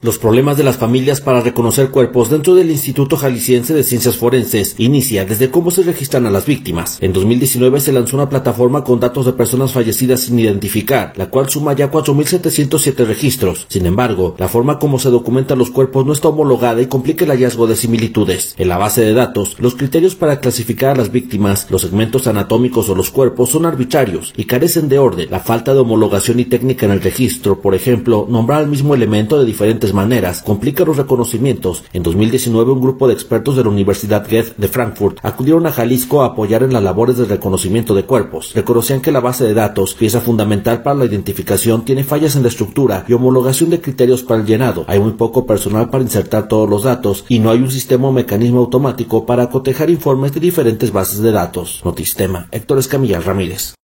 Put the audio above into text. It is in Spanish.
Los problemas de las familias para reconocer cuerpos dentro del Instituto Jalisciense de Ciencias Forenses inicia desde cómo se registran a las víctimas. En 2019 se lanzó una plataforma con datos de personas fallecidas sin identificar, la cual suma ya 4.707 registros. Sin embargo, la forma como se documentan los cuerpos no está homologada y complica el hallazgo de similitudes. En la base de datos, los criterios para clasificar a las víctimas, los segmentos anatómicos o los cuerpos son arbitrarios y carecen de orden. La falta de homologación y técnica en el registro, por ejemplo, nombrar al mismo elemento de diferentes maneras, complica los reconocimientos. En 2019, un grupo de expertos de la Universidad Goethe de Frankfurt acudieron a Jalisco a apoyar en las labores de reconocimiento de cuerpos. Reconocían que la base de datos, pieza fundamental para la identificación, tiene fallas en la estructura y homologación de criterios para el llenado. Hay muy poco personal para insertar todos los datos y no hay un sistema o mecanismo automático para cotejar informes de diferentes bases de datos. Notistema, Héctor Escamilla Ramírez.